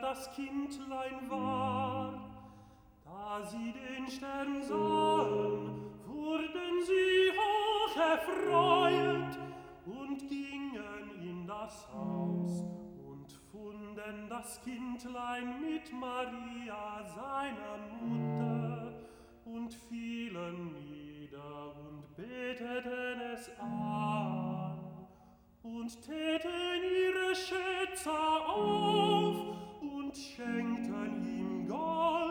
das Kindlein war. Da sie den Stern sahen, wurden sie hoch erfreut und gingen in das Haus und funden das Kindlein mit Maria, seiner Mutter, und fielen nieder und beteten es an und täten ihre Schätze auf und schenkten ihm Gold